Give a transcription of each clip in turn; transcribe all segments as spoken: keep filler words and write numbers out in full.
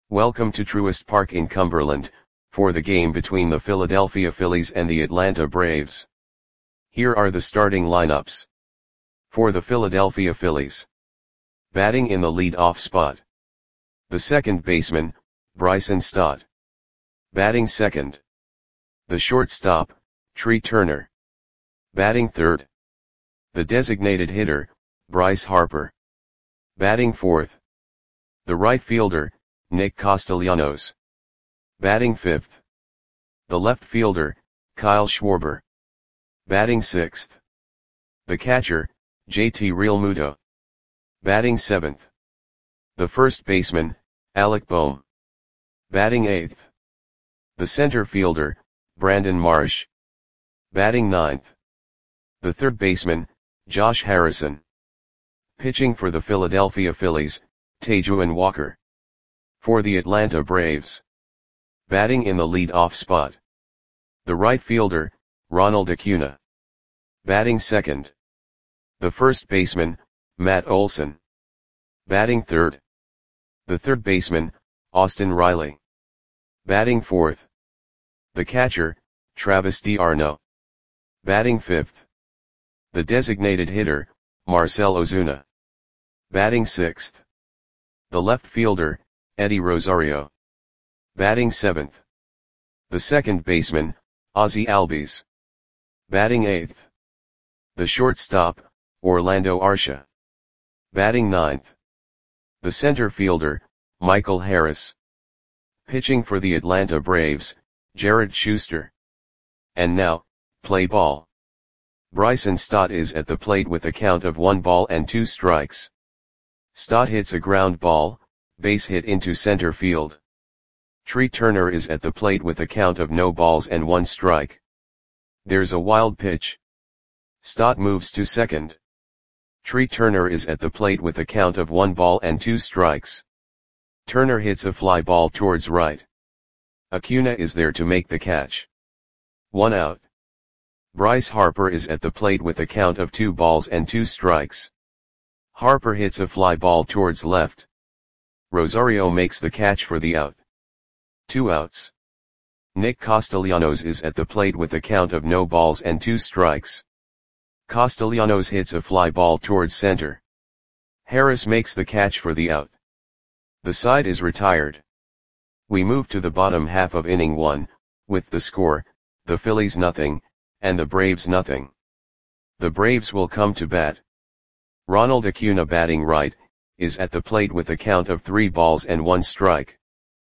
Welcome to Truist Park in Cumberland, for the game between the Philadelphia Phillies and the Atlanta Braves. Here are the starting lineups. For the Philadelphia Phillies. Batting in the lead-off spot. The second baseman, Bryson Stott. Batting second. The shortstop, Trea Turner. Batting third. The designated hitter, Bryce Harper. Batting fourth. The right fielder, Nick Castellanos. Batting fifth. The left fielder, Kyle Schwarber. Batting sixth. The catcher, J T Realmuto. Batting seventh. The first baseman, Alec Bohm. Batting eighth. The center fielder, Brandon Marsh. Batting ninth. The third baseman, Josh Harrison. Pitching for the Philadelphia Phillies, Taijuan Walker. For the Atlanta Braves. Batting in the lead-off spot. The right fielder, Ronald Acuna. Batting second. The first baseman, Matt Olson. Batting third. The third baseman, Austin Riley. Batting fourth. The catcher, Travis d'Arnaud. Batting fifth. The designated hitter, Marcell Ozuna. Batting sixth. The left fielder, Eddie Rosario. Batting seventh. The second baseman, Ozzie Albies. Batting eighth. The shortstop, Orlando Arcia. Batting ninth. The center fielder, Michael Harris. Pitching for the Atlanta Braves, Jared Schuster. And now, play ball. Bryson Stott is at the plate with a count of one ball and two strikes. Stott hits a ground ball, base hit into center field. Trea Turner is at the plate with a count of no balls and one strike. There's a wild pitch. Stott moves to second. Trea Turner is at the plate with a count of one ball and two strikes. Turner hits a fly ball towards right. Acuna is there to make the catch. One out. Bryce Harper is at the plate with a count of two balls and two strikes. Harper hits a fly ball towards left. Rosario makes the catch for the out. Two outs. Nick Castellanos is at the plate with a count of no balls and two strikes. Castellanos hits a fly ball towards center. Harris makes the catch for the out. The side is retired. We move to the bottom half of inning one, with the score, the Phillies nothing, and the Braves nothing. The Braves will come to bat. Ronald Acuna, batting right, is at the plate with a count of three balls and one strike.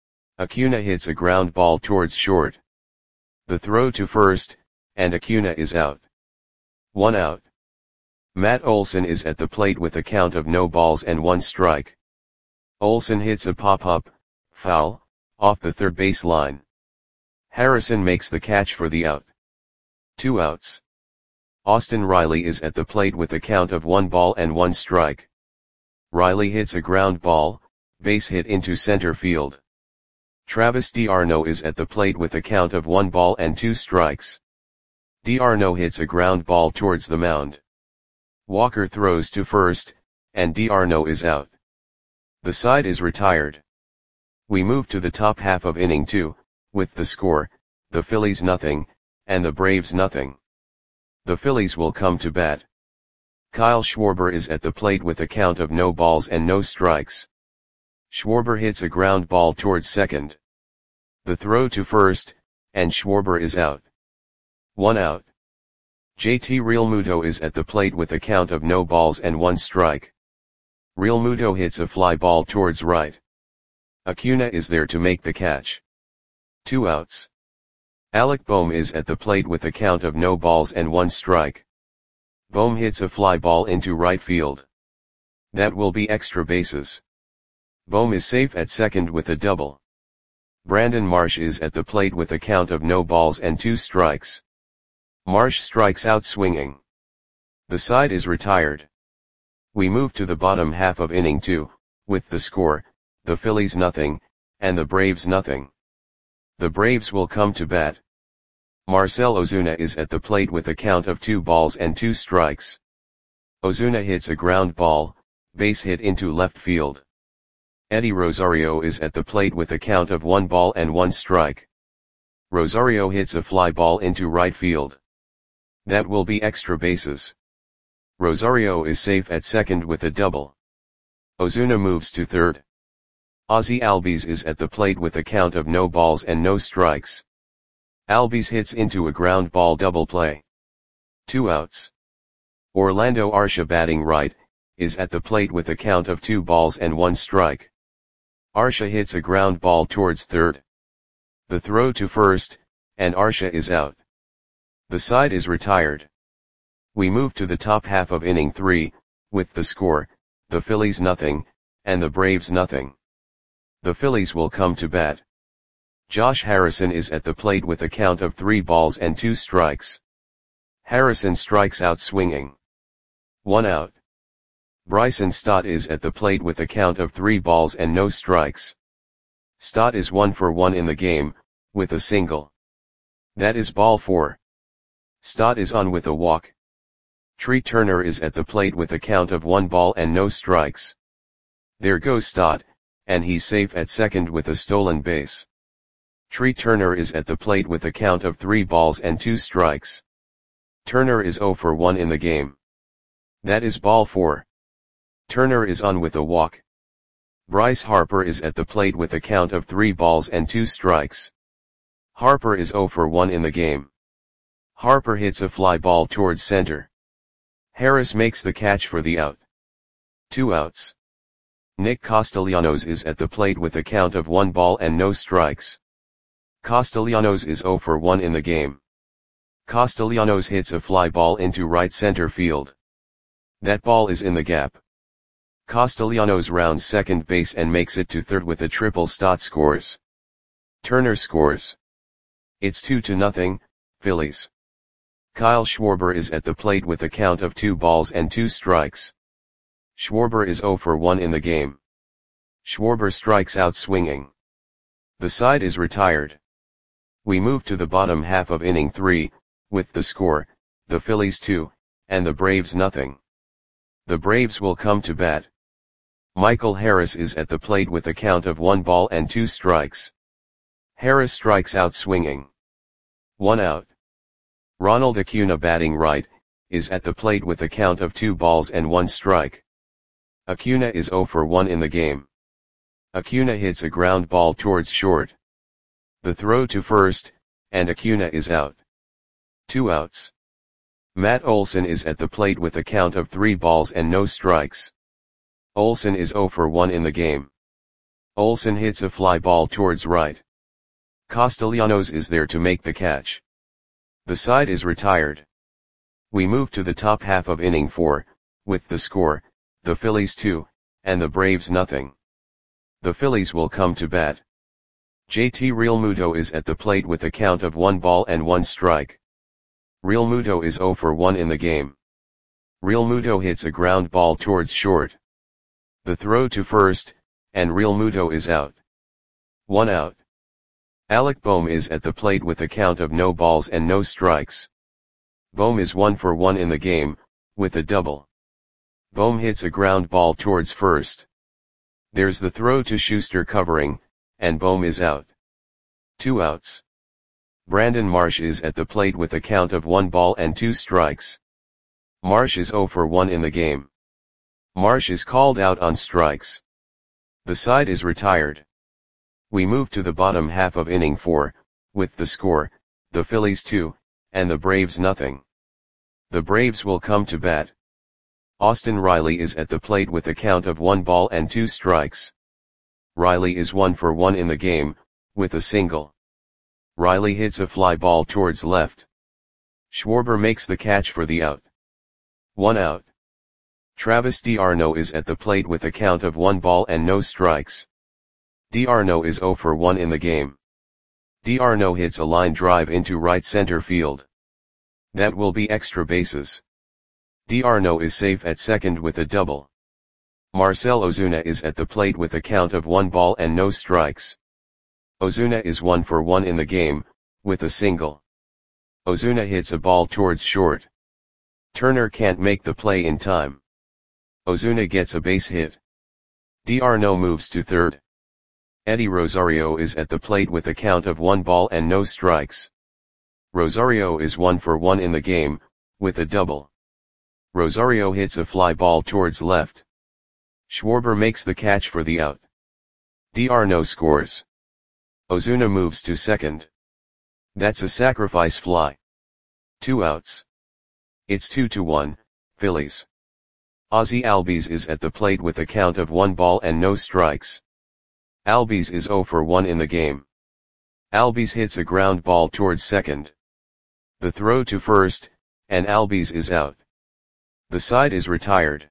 Acuna hits a ground ball towards short. The throw to first, and Acuna is out. One out. Matt Olson is at the plate with a count of no balls and one strike. Olson hits a pop-up, foul, off the third base line. Harrison makes the catch for the out. Two outs. Austin Riley is at the plate with a count of one ball and one strike. Riley hits a ground ball, base hit into center field. Travis d'Arnaud is at the plate with a count of one ball and two strikes. d'Arnaud hits a ground ball towards the mound. Walker throws to first, and d'Arnaud is out. The side is retired. We move to the top half of inning two, with the score, the Phillies nothing, and the Braves nothing. The Phillies will come to bat. Kyle Schwarber is at the plate with a count of no balls and no strikes. Schwarber hits a ground ball towards second. The throw to first, and Schwarber is out. One out. J T Realmuto is at the plate with a count of no balls and one strike. Realmuto hits a fly ball towards right. Acuna is there to make the catch. Two outs. Alec Bohm is at the plate with a count of no balls and one strike. Bohm hits a fly ball into right field. That will be extra bases. Bohm is safe at second with a double. Brandon Marsh is at the plate with a count of no balls and two strikes. Marsh strikes out swinging. The side is retired. We move to the bottom half of inning two, with the score, the Phillies nothing, and the Braves nothing. The Braves will come to bat. Marcell Ozuna is at the plate with a count of two balls and two strikes. Ozuna hits a ground ball, base hit into left field. Eddie Rosario is at the plate with a count of one ball and one strike. Rosario hits a fly ball into right field. That will be extra bases. Rosario is safe at second with a double. Ozuna moves to third. Ozzy Albies is at the plate with a count of no balls and no strikes. Albies hits into a ground ball double play. Two outs. Orlando Arcia, batting right, is at the plate with a count of two balls and one strike. Arcia hits a ground ball towards third. The throw to first, and Arcia is out. The side is retired. We move to the top half of inning three, with the score, the Phillies nothing, and the Braves nothing. The Phillies will come to bat. Josh Harrison is at the plate with a count of three balls and two strikes. Harrison strikes out swinging. One out. Bryson Stott is at the plate with a count of three balls and no strikes. Stott is one for one in the game, with a single. That is ball four. Stott is on with a walk. Tree Turner is at the plate with a count of one ball and no strikes. There goes Stott, and he's safe at second with a stolen base. Tree Turner is at the plate with a count of three balls and two strikes. Turner is zero for one in the game. That is ball four. Turner is on with a walk. Bryce Harper is at the plate with a count of three balls and two strikes. Harper is zero for one in the game. Harper hits a fly ball towards center. Harris makes the catch for the out. Two outs. Nick Castellanos is at the plate with a count of one ball and no strikes. Castellanos is zero for one in the game. Castellanos hits a fly ball into right center field. That ball is in the gap. Castellanos rounds second base and makes it to third with a triple. Stott scores. Turner scores. It's two to nothing, Phillies. Kyle Schwarber is at the plate with a count of two balls and two strikes. Schwarber is zero for one in the game. Schwarber strikes out swinging. The side is retired. We move to the bottom half of inning three, with the score, the Phillies two, and the Braves nothing. The Braves will come to bat. Michael Harris is at the plate with a count of one ball and two strikes. Harris strikes out swinging. One out. Ronald Acuna, batting right, is at the plate with a count of two balls and one strike. Acuna is zero for one in the game. Acuna hits a ground ball towards short. The throw to first, and Acuna is out. Two outs. Matt Olson is at the plate with a count of three balls and no strikes. Olson is zero for one in the game. Olson hits a fly ball towards right. Castellanos is there to make the catch. The side is retired. We move to the top half of inning four, with the score, the Phillies two, and the Braves nothing. The Phillies will come to bat. J T Realmuto is at the plate with a count of one ball and one strike. Realmuto is zero for one in the game. Realmuto hits a ground ball towards short. The throw to first, and Realmuto is out. One out. Alec Bohm is at the plate with a count of no balls and no strikes. Bohm is one for one in the game, with a double. Bohm hits a ground ball towards first. There's the throw to Schuster covering, and Bohm is out. Two outs. Brandon Marsh is at the plate with a count of one ball and two strikes. Marsh is zero for one in the game. Marsh is called out on strikes. The side is retired. We move to the bottom half of inning four, with the score, the Phillies two, and the Braves nothing. The Braves will come to bat. Austin Riley is at the plate with a count of one ball and two strikes. Riley is one for one in the game, with a single. Riley hits a fly ball towards left. Schwarber makes the catch for the out. One out. Travis d'Arnaud is at the plate with a count of one ball and no strikes. D'Arnaud is zero for one in the game. D'Arnaud hits a line drive into right center field. That will be extra bases. D'Arnaud is safe at second with a double. Marcell Ozuna is at the plate with a count of one ball and no strikes. Ozuna is one for one in the game, with a single. Ozuna hits a ball towards short. Turner can't make the play in time. Ozuna gets a base hit. D'Arnaud moves to third. Eddie Rosario is at the plate with a count of one ball and no strikes. Rosario is one for one in the game, with a double. Rosario hits a fly ball towards left. Schwarber makes the catch for the out. D'Arnaud scores. Ozuna moves to second. That's a sacrifice fly. Two outs. It's two to one, Phillies. Ozzie Albies is at the plate with a count of one ball and no strikes. Albies is zero for one in the game. Albies hits a ground ball towards second. The throw to first, and Albies is out. The side is retired.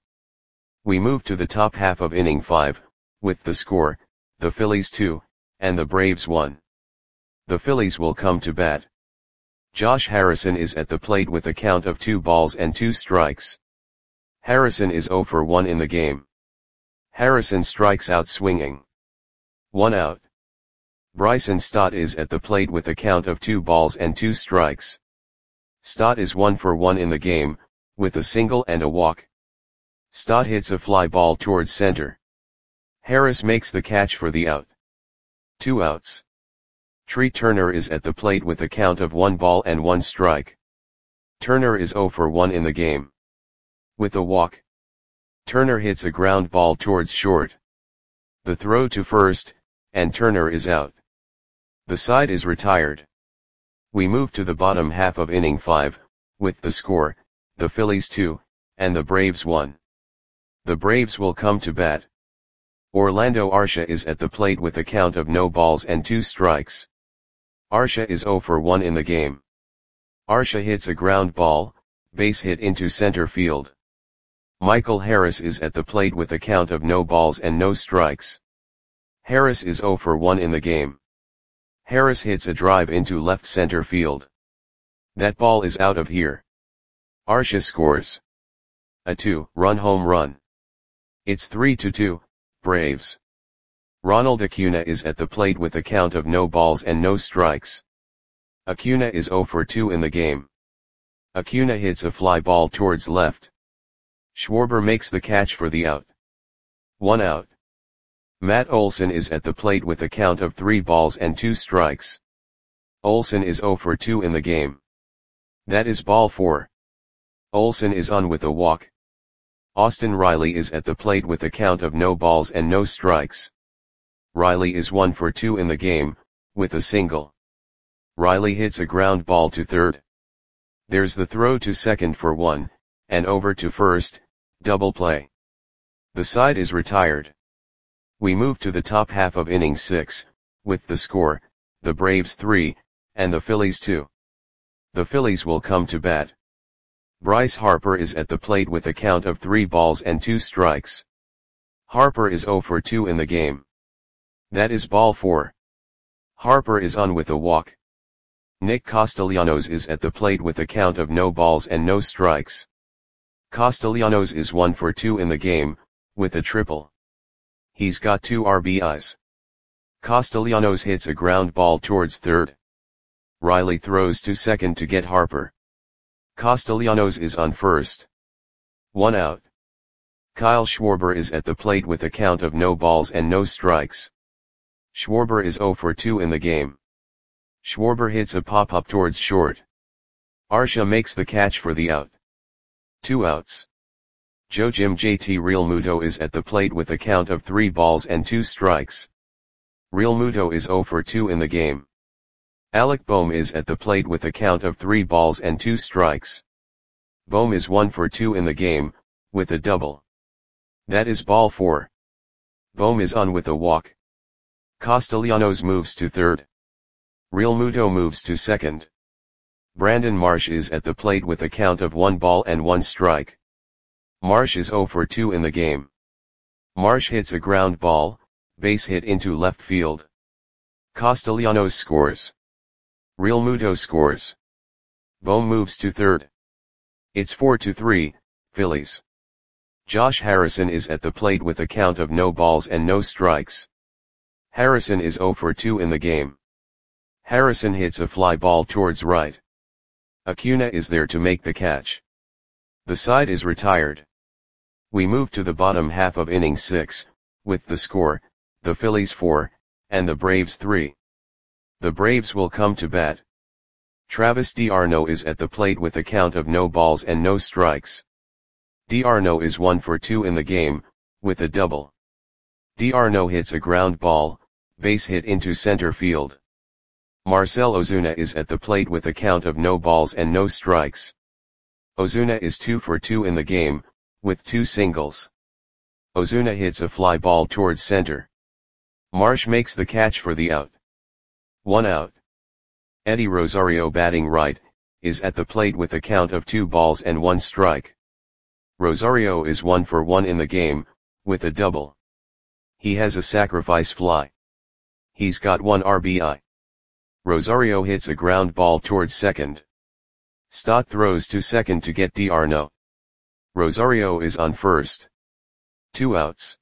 We move to the top half of inning five, with the score, the Phillies two, and the Braves one. The Phillies will come to bat. Josh Harrison is at the plate with a count of two balls and two strikes. Harrison is zero for one in the game. Harrison strikes out swinging. One out. Bryson Stott is at the plate with a count of two balls and two strikes. Stott is one for one in the game, with a single and a walk. Stott hits a fly ball towards center. Harris makes the catch for the out. Two outs. Tree Turner is at the plate with a count of one ball and one strike. Turner is zero for one in the game. With a walk. Turner hits a ground ball towards short. The throw to first, and Turner is out. The side is retired. We move to the bottom half of inning five, with the score, the Phillies two, and the Braves one. The Braves will come to bat. Orlando Arcia is at the plate with a count of no balls and two strikes. Arcia is zero for one in the game. Arcia hits a ground ball, base hit into center field. Michael Harris is at the plate with a count of no balls and no strikes. Harris is zero for one in the game. Harris hits a drive into left center field. That ball is out of here. Arcia scores a two-run home run. It's three to two, Braves. Ronald Acuna is at the plate with a count of no balls and no strikes. Acuna is zero for two in the game. Acuna hits a fly ball towards left. Schwarber makes the catch for the out. One out. Matt Olson is at the plate with a count of three balls and two strikes. Olson is zero for two in the game. That is ball four. Olson is on with a walk. Austin Riley is at the plate with a count of no balls and no strikes. Riley is one for two in the game, with a single. Riley hits a ground ball to third. There's the throw to second for one, and over to first, double play. The side is retired. We move to the top half of inning six, with the score, the Braves three, and the Phillies two. The Phillies will come to bat. Bryce Harper is at the plate with a count of three balls and two strikes. Harper is zero for two in the game. That is ball four. Harper is on with a walk. Nick Castellanos is at the plate with a count of no balls and no strikes. Castellanos is one for two in the game, with a triple. He's got two R B Is. Castellanos hits a ground ball towards third. Riley throws to second to get Harper. Castellanos is on first. One out. Kyle Schwarber is at the plate with a count of no balls and no strikes. Schwarber is zero for two in the game. Schwarber hits a pop-up towards short. Arcia makes the catch for the out. Two outs. Joe Jim J T Realmuto is at the plate with a count of three balls and two strikes. Realmuto is zero for two in the game. Alec Bohm is at the plate with a count of three balls and two strikes. Bohm is one for two in the game, with a double. That is ball four. Bohm is on with a walk. Castellanos moves to third. Realmuto moves to second. Brandon Marsh is at the plate with a count of one ball and one strike. Marsh is zero for two in the game. Marsh hits a ground ball, base hit into left field. Castellanos scores. Realmuto scores. Bohm moves to third. It's four to three, Phillies. Josh Harrison is at the plate with a count of no balls and no strikes. Harrison is zero for two in the game. Harrison hits a fly ball towards right. Acuna is there to make the catch. The side is retired. We move to the bottom half of inning six, with the score, the Phillies four, and the Braves three. The Braves will come to bat. Travis d'Arnaud is at the plate with a count of no balls and no strikes. D'Arnaud is one for two in the game, with a double. D'Arnaud hits a ground ball, base hit into center field. Marcell Ozuna is at the plate with a count of no balls and no strikes. Ozuna is two for two in the game, with two singles. Ozuna hits a fly ball towards center. Marsh makes the catch for the out. One out. Eddie Rosario, batting right, is at the plate with a count of two balls and one strike. Rosario is one for one in the game, with a double. He has a sacrifice fly. He's got one R B I. Rosario hits a ground ball towards second. Stott throws to second to get d'Arnaud. Rosario is on first. Two outs.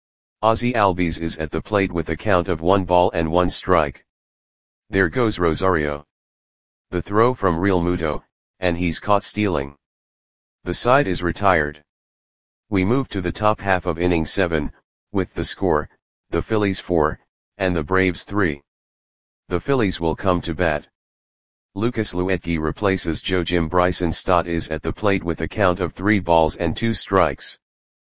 Ozzie Albies is at the plate with a count of one ball and one strike. There goes Rosario. The throw from Real Muto, and he's caught stealing. The side is retired. We move to the top half of inning seven, with the score, the Phillies four, and the Braves three. The Phillies will come to bat. Lucas Luetge replaces Joe Jim. Bryson Stott is at the plate with a count of three balls and two strikes.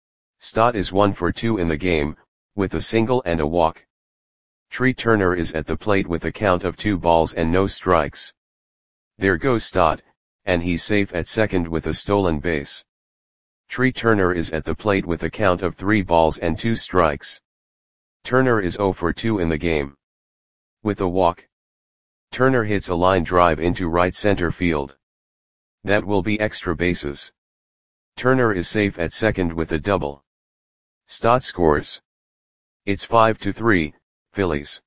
Stott is one for two in the game, with a single and a walk. Tree Turner is at the plate with a count of two balls and no strikes. There goes Stott, and he's safe at second with a stolen base. Tree Turner is at the plate with a count of three balls and two strikes. Turner is zero for two in the game. With a walk. Turner hits a line drive into right center field. That will be extra bases. Turner is safe at second with a double. Stott scores. It's five to three, Phillies.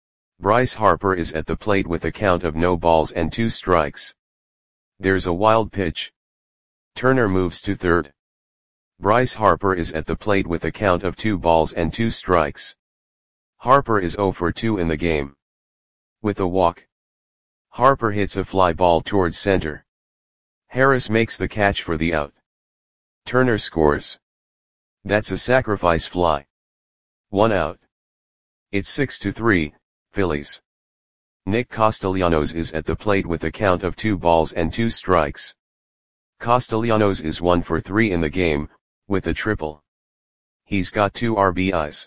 Bryce Harper is at the plate with a count of no balls and two strikes. There's a wild pitch. Turner moves to third. Bryce Harper is at the plate with a count of two balls and two strikes. Harper is zero for two in the game. With a walk. Harper hits a fly ball towards center. Harris makes the catch for the out. Turner scores. That's a sacrifice fly. One out. It's six to three, Phillies. Nick Castellanos is at the plate with a count of two balls and two strikes. Castellanos is one for three in the game, with a triple. He's got two R B Is.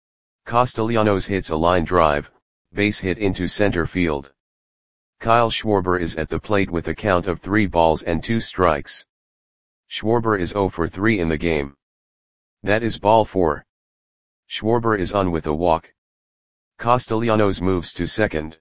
Castellanos hits a line drive, base hit into center field. Kyle Schwarber is at the plate with a count of three balls and two strikes. Schwarber is zero for three in the game. That is ball four. Schwarber is on with a walk. Castellanos moves to second.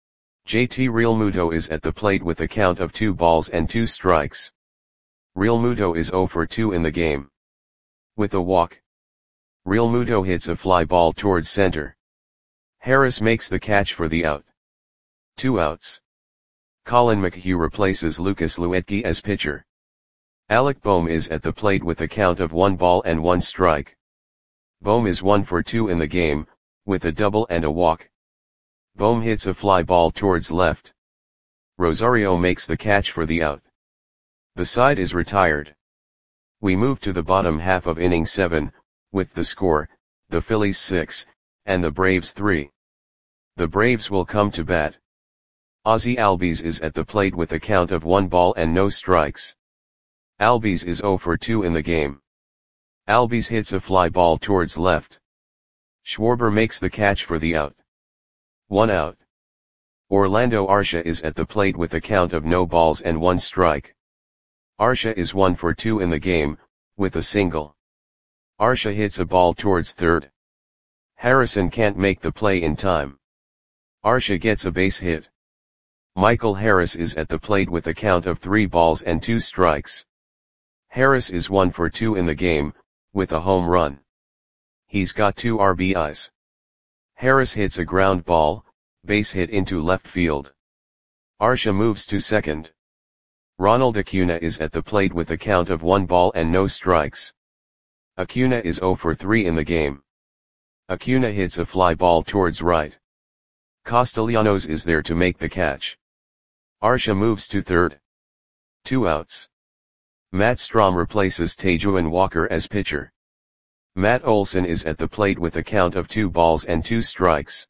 J T Real Muto is at the plate with a count of two balls and two strikes. Real Muto is zero for two in the game. With a walk. Real Muto hits a fly ball towards center. Harris makes the catch for the out. Two outs. Colin McHugh replaces Lucas Luetge as pitcher. Alec Bohm is at the plate with a count of one ball and one strike. Bohm is one for two in the game, with a double and a walk. Bohm hits a fly ball towards left. Rosario makes the catch for the out. The side is retired. We move to the bottom half of inning seven, with the score, the Phillies six, and the Braves three. The Braves will come to bat. Ozzie Albies is at the plate with a count of one ball and no strikes. Albies is zero for two in the game. Albies hits a fly ball towards left. Schwarber makes the catch for the out. One out. Orlando Arcia is at the plate with a count of no balls and one strike. Arcia is one for two in the game, with a single. Arcia hits a ball towards third. Harrison can't make the play in time. Arcia gets a base hit. Michael Harris is at the plate with a count of three balls and two strikes. Harris is one for two in the game, with a home run. He's got two R B Is. Harris hits a ground ball, base hit into left field. Arcia moves to second. Ronald Acuna is at the plate with a count of one ball and no strikes. Acuna is zero for three in the game. Acuna hits a fly ball towards right. Castellanos is there to make the catch. Arcia moves to third. Two outs. Matt Strahm replaces Taijuan Walker as pitcher. Matt Olson is at the plate with a count of two balls and two strikes.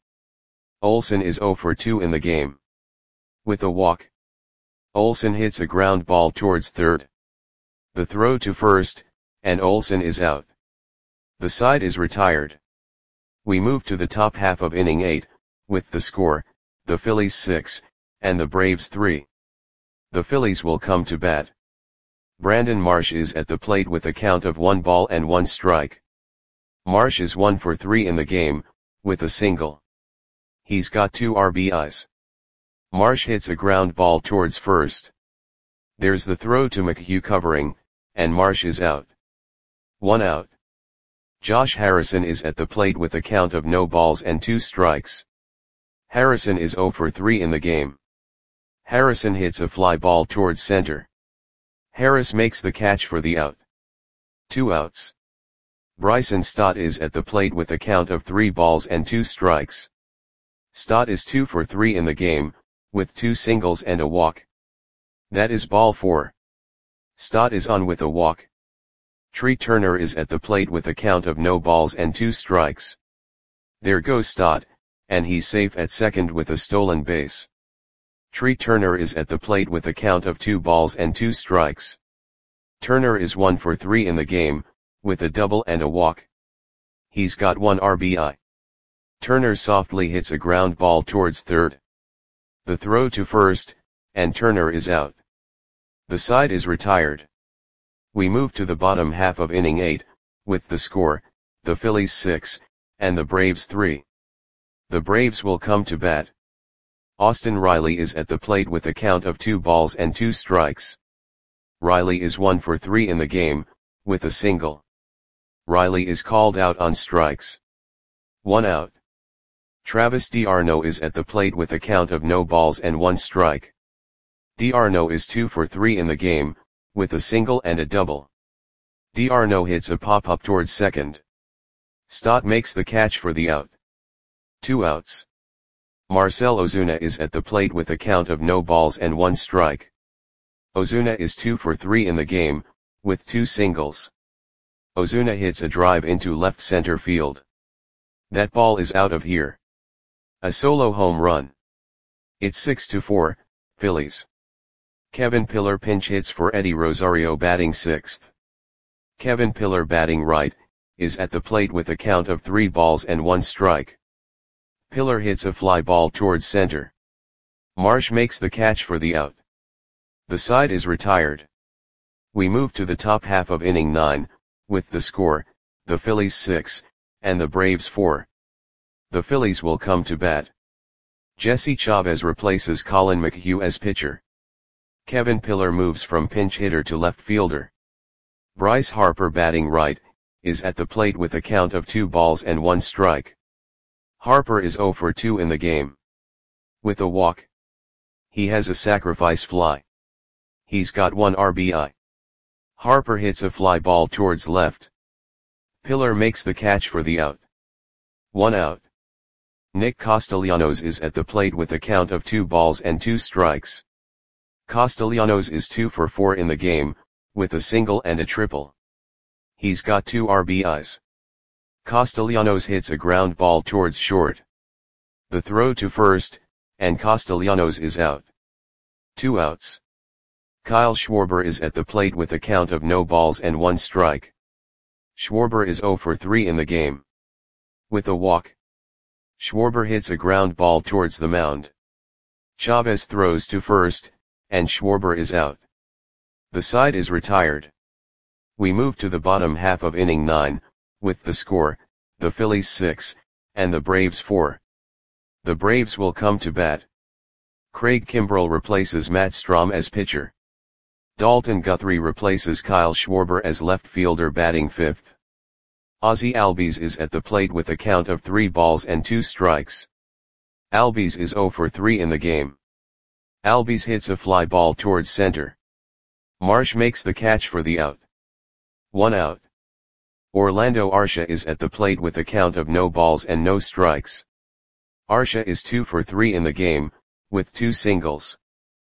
Olson is zero for two in the game. With a walk, Olson hits a ground ball towards third. The throw to first, and Olson is out. The side is retired. We move to the top half of inning eight, with the score, the Phillies six, and the Braves three. The Phillies will come to bat. Brandon Marsh is at the plate with a count of one ball and one strike. Marsh is one for three in the game, with a single. He's got two R B Is. Marsh hits a ground ball towards first. There's the throw to McHugh covering, and Marsh is out. One out. Josh Harrison is at the plate with a count of no balls and two strikes. Harrison is zero for three in the game. Harrison hits a fly ball towards center. Harris makes the catch for the out. Two outs. Bryson Stott is at the plate with a count of three balls and two strikes. Stott is two for three in the game, with two singles and a walk. That is ball four. Stott is on with a walk. Tree Turner is at the plate with a count of no balls and two strikes. There goes Stott, and he's safe at second with a stolen base. Tree Turner is at the plate with a count of two balls and two strikes. Turner is one for three in the game, with a double and a walk. He's got one R B I. Turner softly hits a ground ball towards third. The throw to first, and Turner is out. The side is retired. We move to the bottom half of inning eight, with the score, the Phillies six, and the Braves three. The Braves will come to bat. Austin Riley is at the plate with a count of two balls and two strikes. Riley is one for three in the game, with a single. Riley is called out on strikes. One out. Travis d'Arnaud is at the plate with a count of no balls and one strike. d'Arnaud is two for three in the game, with a single and a double. d'Arnaud hits a pop-up towards second. Stott makes the catch for the out. Two outs. Marcell Ozuna is at the plate with a count of no balls and one strike. Ozuna is two for three in the game, with two singles. Ozuna hits a drive into left center field. That ball is out of here. A solo home run. It's six to four, Phillies. Kevin Pillar pinch hits for Eddie Rosario batting sixth. Kevin Pillar batting right, is at the plate with a count of three balls and one strike. Pillar hits a fly ball towards center. Marsh makes the catch for the out. The side is retired. We move to the top half of inning nine, with the score, the Phillies six, and the Braves four. The Phillies will come to bat. Jesse Chavez replaces Colin McHugh as pitcher. Kevin Pillar moves from pinch hitter to left fielder. Bryce Harper batting right, is at the plate with a count of two balls and one strike. Harper is zero for two in the game. With a walk. He has a sacrifice fly. He's got one R B I. Harper hits a fly ball towards left. Pillar makes the catch for the out. One out. Nick Castellanos is at the plate with a count of two balls and two strikes. Castellanos is two for four in the game, with a single and a triple. He's got two R B Is. Castellanos hits a ground ball towards short. The throw to first, and Castellanos is out. Two outs. Kyle Schwarber is at the plate with a count of no balls and one strike. Schwarber is zero for three in the game. With a walk. Schwarber hits a ground ball towards the mound. Chavez throws to first, and Schwarber is out. The side is retired. We move to the bottom half of inning nine, with the score, the Phillies six, and the Braves four. The Braves will come to bat. Craig Kimbrell replaces Matt Strahm as pitcher. Dalton Guthrie replaces Kyle Schwarber as left fielder batting fifth. Ozzie Albies is at the plate with a count of three balls and two strikes. Albies is zero for three in the game. Albies hits a fly ball towards center. Marsh makes the catch for the out. One out. Orlando Arcia is at the plate with a count of no balls and no strikes. Arcia is two for three in the game, with two singles.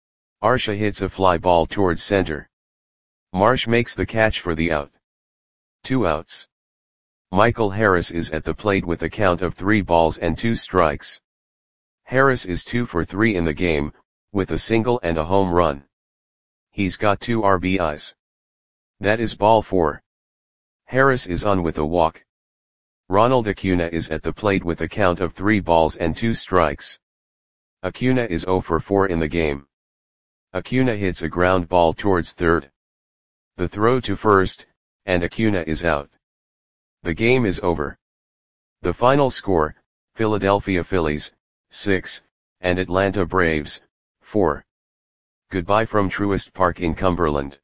Arcia hits a fly ball towards center. Marsh makes the catch for the out. Two outs. Michael Harris is at the plate with a count of three balls and two strikes. Harris is two for three in the game, with a single and a home run. He's got two R B Is. That is ball four. Harris is on with a walk. Ronald Acuna is at the plate with a count of three balls and two strikes. Acuna is zero for four in the game. Acuna hits a ground ball towards third. The throw to first, and Acuna is out. The game is over. The final score, Philadelphia Phillies, six, and Atlanta Braves, four. Goodbye from Truist Park in Cumberland.